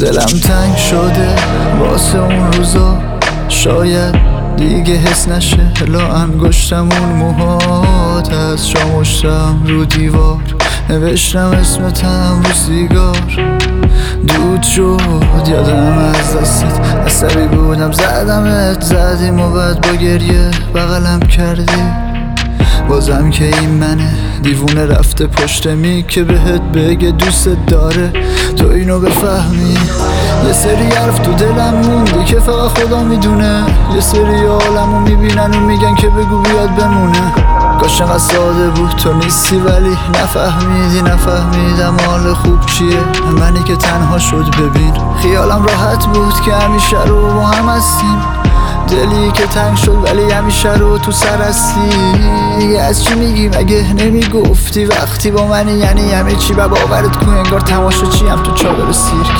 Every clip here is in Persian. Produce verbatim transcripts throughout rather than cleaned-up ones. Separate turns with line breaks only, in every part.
دلم تنگ شده واسه اون روزا، شاید دیگه حس نشه لا انگشتم اون موهات از شامشتم رو دیوار، نوشتم اسمتم رو سیگار، دود شد یادم از دستت، عصبی بودم زدمت، زدیم و بعد با گریه بغلم کردی، بازم که این منه دیوونه رفته پشت می که بهت بگه دوست داره تو اینو بفهمی. یه سری حرف تو دلم موندی که فقط خدا میدونه، یه سری عالمو میبینن و میگن که بگو بیاد بمونه، کاش انقدر ساده بود تو نیستی ولی نفهمیدی، نفهمیدم حال خوب چیه منی که تنها شد. ببین خیالم راحت بود که همیشه رو با هم هستیم، دلی که تنگ شد ولی همیشه رو تو سر هستی. دیگه از چی میگی مگه نمیگفتی وقتی با منی یعنی همه چی، و باورت کو انگار تماشا چی هم تو چادر سیرک.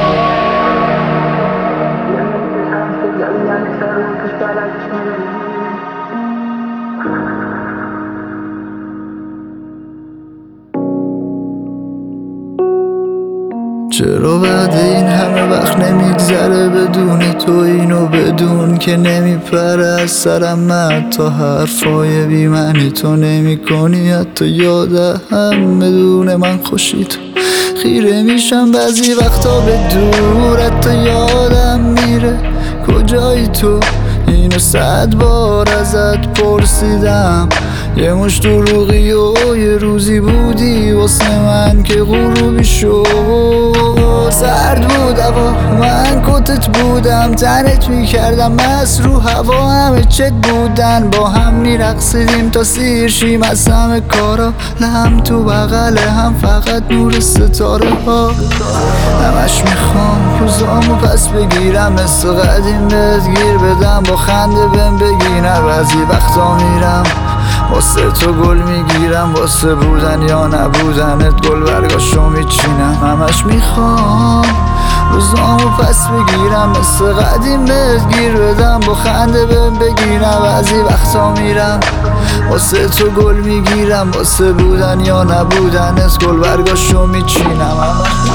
چرا بعد این همه وقت نمیگذره بدون تو، اینو بدون که نمیپره از سرم من تا حرفای بی معنی تو نمی کنی، حتی یادم بدون من خوشی تو خیره میشم بعضی وقتا به دور، حتی یادم میره کجایی تو، اینو صد بار ازت پرسیدم، یه مش دروغی و یه روزی بودی واسه من که غروبی شد، سرد بود هوا من کتت بودم، تنت میکردم مست رو هوا، همه چت بودن با هم میرقصیدیم تا سیر شیم از همه کارا، لهم تو بغل هم فقط نور ستاره ها، همش میخوام روزامو پس بگیرم مثل قدیم بهت گیر بدم، با خنده بهم بگی نه بعضی وقتا میرم واسه تو گل میگیرم، واسه بودن یا نبودنت گل برگاشو میچینم، همش میخوام روزامو پس بگیرم مثل قدیم بهت گیر بدم، با خنده بهم بگیرم بعضی وقتا میرم واسه تو گل میگیرم، واسه بودن یا نبودنت گل برگاشو میچینم.